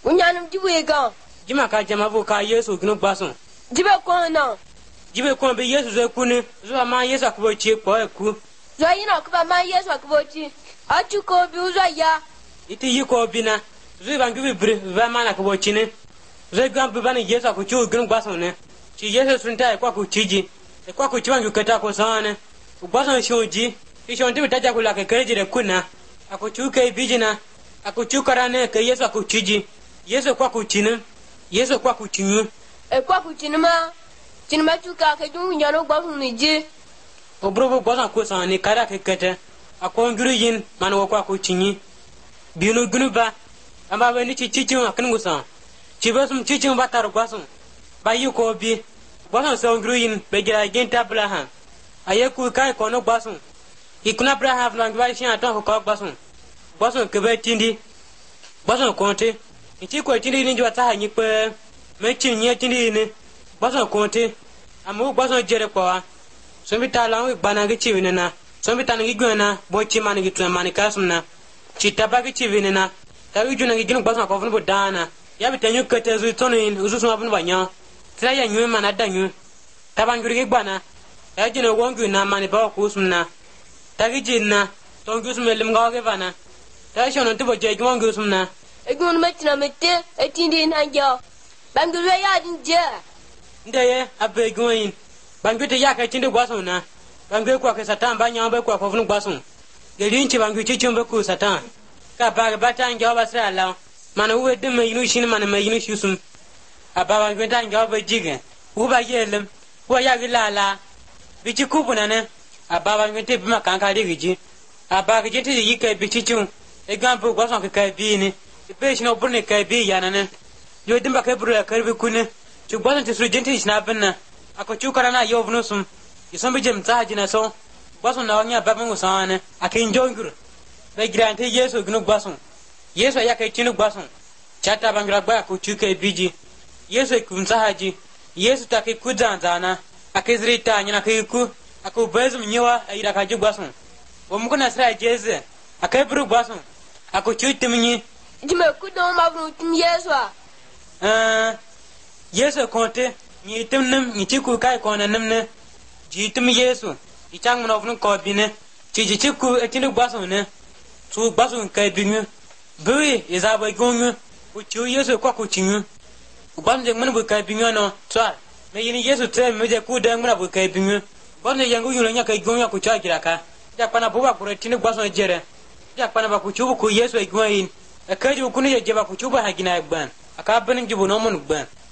unyanum jiwega jima ka jama bu ka Yesu gnu gbasun jibe ko na jibe ko be Yesu zo kuni zo ma Yesu akbo chi po eku zo yina ko ba ma Yesu akbo chi atu ko bi uzo ya iti yi ko bina zo ba ngi bi ba ma na akbo chi ne zo gam bi ba ni Yesu akbo chi gnu gbasun ne chi Yesu sunta kwa ku chiji kwa ku chiwangu kata ko sana gbasun shoji ishon ti bitaja kula ke keje kuna akuchuke bijina akuchukarane ke Yesu akuchiji Yesu kwa kuchina Yesu kwa kuchinyu kwa kuchinima chuka ke jun nyano gbasun ni je obrobo gbasun ko sana ni kara ke kete akonguru yin manu kwa kuchinyi binu gunuba amba we ni chichichin akin gusan chibasum chichin batar gbasun bayi ko bi gbasun so nguru yin begira genta blahan ayeku kai kono gbasun ikuna Abraham lang ba shi aton ko gbasun ke be tindi gbasun konte ichi ko tindi ni jwa ta hanyi pe me chin nye tindi ni gbasun konte amu gbasun jere kwa so mi ta lang gbana ge chiwine na so mi ta ngi gwana bo chi man gi tun man ka sumna chi taba ge chiwine na ta gi juna gi gin gbasun ko fun bo dana ya bi tanyu kete zu tonin uzu suma bun banya tra ya nyu man adanyu tabanguri ge gbana ya jina wongu na man ba ko sumna tagi jinna tongus melim gawge vana ta shono tubo je gwangus mna egun metina mette etindi nanja bangulu ya dinje ndeye abe gwain bangu te yaka tindi gwasona bangu kwa ke satan banya ba kwa fofun gwason gelinchi bangu chichumbe ku satan ka ba batanga basra la mana uwe de mayinu shin mana mayinu shusum ababa betanga ba jige uba yelem wa yagilala bichi kubuna ne ababa ngete bima kanka rigiji abaka jenti yike bichichun egampo gwason ke kai ni be shino burne kai bi yanane yo dimba kai buru karbi kune chu gwason te su jenti shina binna ako chukara na yo vnusum isombe jem tsaji na so gwason na wanya baba ngusane akin jongur be grante Yesu gnu gwason Yesu ya kai tinu gwason chata bangra gba ko chuke biji Yesu kumsahaji Yesu take kudzanzana akizrita nyina kai ku ako bezum nyewa ira ka ju gwason wo mu kuna sra jeze akai buru gwason ako chutimnyi jime ku do ma bru tum Yesu Yesu konte ni timnim ni chiku kai kona nimne jitum Yesu ichang mo ofnu ko bine chiji chiku etinu gwason ne tu gwason kai binyu bui izaba gonyu u chu Yesu kwa ku chinyu gwason je mun bu kai binyu no twa me yini Yesu tre me je ku de mun bu kai binyu bone yangu yulo nya kai gonya ku chagira ka ya pana buba kuretini gwason jere ya pana ba ku chubu ku Yesu igwain akaji ku ni je ba ku chuba hagina gban aka banin jibu no mun gban